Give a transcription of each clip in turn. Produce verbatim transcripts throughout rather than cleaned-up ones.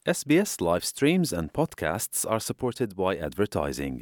S B S live streams and podcasts are supported by advertising.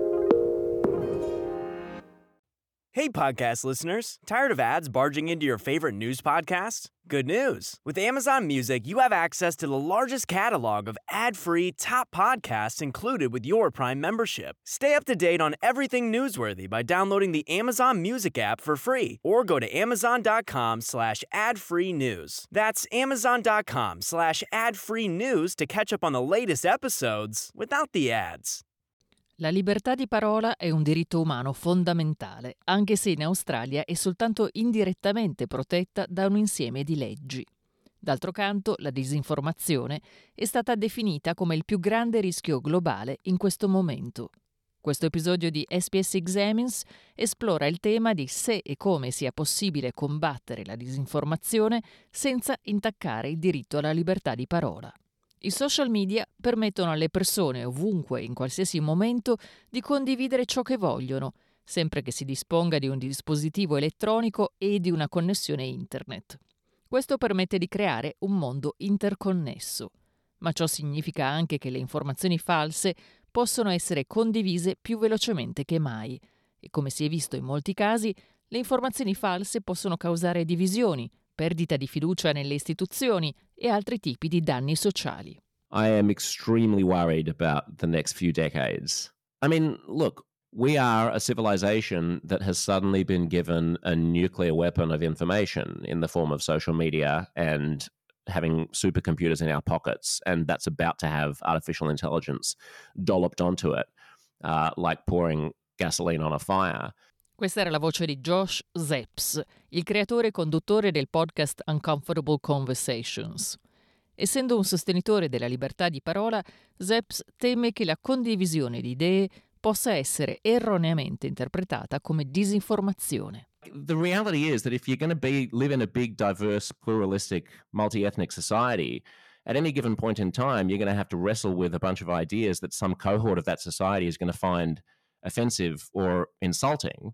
Hey, podcast listeners. Tired of ads barging into your favorite news podcasts? Good news. With Amazon Music, you have access to the largest catalog of ad-free top podcasts included with your Prime membership. Stay up to date on everything newsworthy by downloading the Amazon Music app for free or go to amazon.com slash ad-free news. That's amazon.com slash ad-free news to catch up on the latest episodes without the ads. La libertà di parola è un diritto umano fondamentale, anche se in Australia è soltanto indirettamente protetta da un insieme di leggi. D'altro canto, la disinformazione è stata definita come il più grande rischio globale in questo momento. Questo episodio di S B S Examines esplora il tema di se e come sia possibile combattere la disinformazione senza intaccare il diritto alla libertà di parola. I social media permettono alle persone ovunque, in qualsiasi momento, di condividere ciò che vogliono, sempre che si disponga di un dispositivo elettronico e di una connessione internet. Questo permette di creare un mondo interconnesso, ma ciò significa anche che le informazioni false possono essere condivise più velocemente che mai e, come si è visto in molti casi, le informazioni false possono causare divisioni, perdita di fiducia nelle istituzioni e altri tipi di danni sociali. I am extremely worried about the next few decades. I mean, look, we are a civilization that has suddenly been given a nuclear weapon of information in the form of social media and having supercomputers in our pockets, and that's about to have artificial intelligence dolloped onto it, uh, like pouring gasoline on a fire. Questa era la voce di Josh Zepps, il creatore e conduttore del podcast Uncomfortable Conversations. Essendo un sostenitore della libertà di parola, Zepps teme che la condivisione di idee possa essere erroneamente interpretata come disinformazione. The reality is that if you're going to be live in a big, diverse, pluralistic, multi-ethnic society, at any given point in time, you're going to have to wrestle with a bunch of ideas that some cohort of that society is going to find offensive or insulting,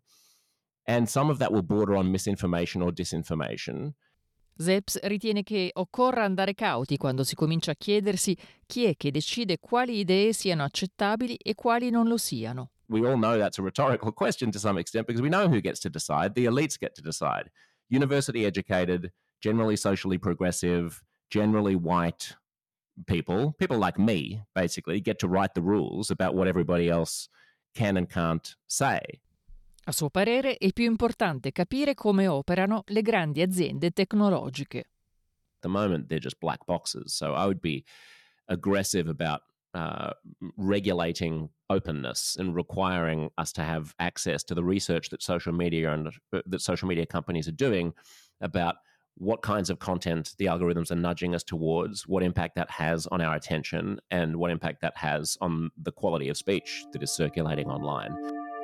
and some of that will border on misinformation or disinformation. Zepps ritiene che occorra andare cauti quando si comincia a chiedersi chi è che decide quali idee siano accettabili e quali non lo siano. We all know that's a rhetorical question to some extent because we know who gets to decide. The elites get to decide. University educated, generally socially progressive, generally white people, people like me, basically, get to write the rules about what everybody else can and can't say. A suo parere è più importante capire come operano le grandi aziende tecnologiche. At the moment, they're just black boxes. So I would be aggressive about uh, regulating openness and requiring us to have access to the research that social media and uh, that social media companies are doing about what kinds of content the algorithms are nudging us towards, what impact that has on our attention, and what impact that has on the quality of speech that is circulating online.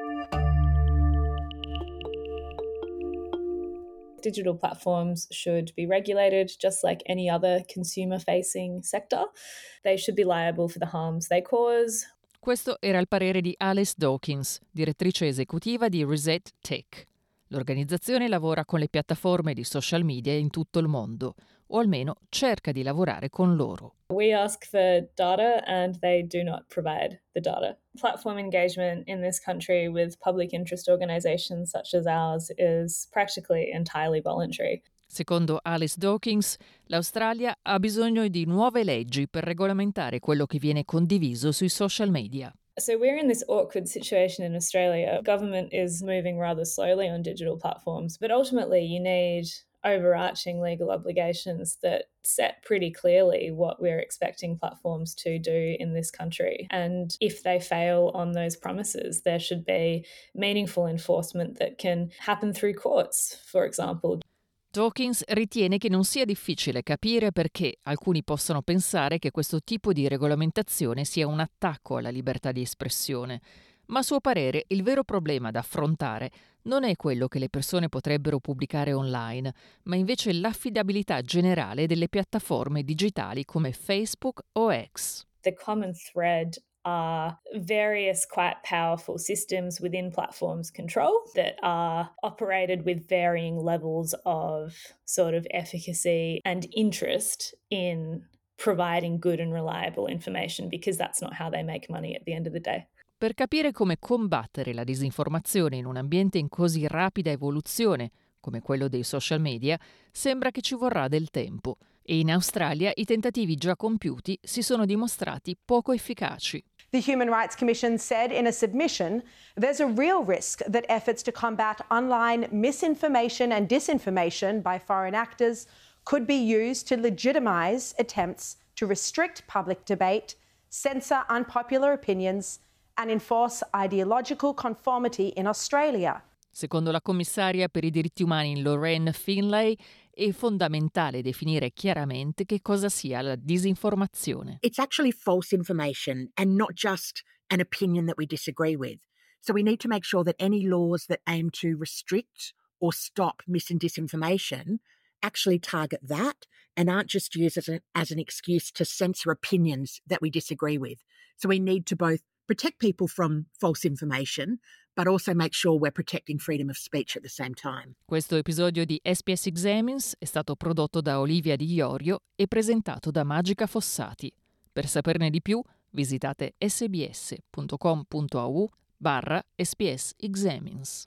Digital platforms should be regulated just like any other consumer-facing sector. They should be liable for the harms they cause. Questo era il parere di Alice Dawkins, direttrice esecutiva di Reset Tech. L'organizzazione lavora con le piattaforme di social media in tutto il mondo, o almeno cerca di lavorare con loro. We ask for data and they do not provide the data. Platform engagement in this country with public interest organizations such as ours is practically entirely voluntary. Secondo Alice Dawkins, l'Australia ha bisogno di nuove leggi per regolamentare quello che viene condiviso sui social media. So we're in this awkward situation in Australia. Government is moving rather slowly on digital platforms, but ultimately you need overarching legal obligations that set pretty clearly what we're expecting platforms to do in this country. And if they fail on those promises, there should be meaningful enforcement that can happen through courts, for example. Dawkins ritiene che non sia difficile capire perché alcuni possano pensare che questo tipo di regolamentazione sia un attacco alla libertà di espressione, ma a suo parere il vero problema da affrontare non è quello che le persone potrebbero pubblicare online, ma invece l'affidabilità generale delle piattaforme digitali come Facebook o X. The common thread are various quite powerful systems within platforms control that are operated with varying levels of sort of efficacy and interest in providing good and reliable information, because that's not how they make money at the end of the day. Per capire come combattere la disinformazione in un ambiente in così rapida evoluzione come quello dei social media, sembra che ci vorrà del tempo. E in Australia i tentativi già compiuti si sono dimostrati poco efficaci. The Human Rights Commission said in a submission, there's a real risk that efforts to combat online misinformation and disinformation by foreign actors could be used to legitimize attempts to restrict public debate, censor unpopular opinions, and enforce ideological conformity in Australia. Secondo la commissaria per i diritti umani Lorraine Finlay, è fondamentale definire chiaramente che cosa sia la disinformazione. It's actually false information and not just an opinion that we disagree with. So we need to make sure that any laws that aim to restrict or stop mis and disinformation actually target that and aren't just used as, a, as an excuse to censor opinions that we disagree with. So we need to both protect people from false information, but also make sure we're protecting freedom of speech at the same time. Questo episodio di S B S Examines è stato prodotto da Olivia Di Iorio e presentato da Magica Fossati. Per saperne di più, visitate sbs.com.au barra SBS Examines.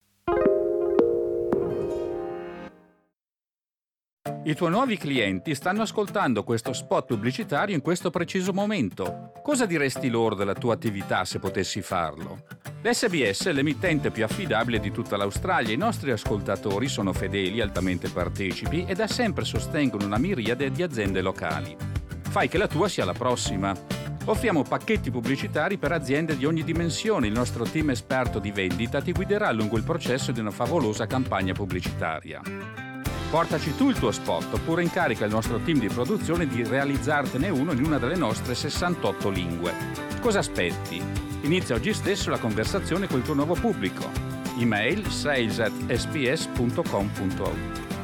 I tuoi nuovi clienti stanno ascoltando questo spot pubblicitario in questo preciso momento. Cosa diresti loro della tua attività se potessi farlo? L'S B S è l'emittente più affidabile di tutta l'Australia. I nostri ascoltatori sono fedeli, altamente partecipi e da sempre sostengono una miriade di aziende locali. Fai che la tua sia la prossima. Offriamo pacchetti pubblicitari per aziende di ogni dimensione. Il nostro team esperto di vendita ti guiderà lungo il processo di una favolosa campagna pubblicitaria. Portaci tu il tuo spot oppure incarica il nostro team di produzione di realizzartene uno in una delle nostre sessantotto lingue. Cosa aspetti? Inizia oggi stesso la conversazione col tuo nuovo pubblico. Email sales at s b s punto com punto a u.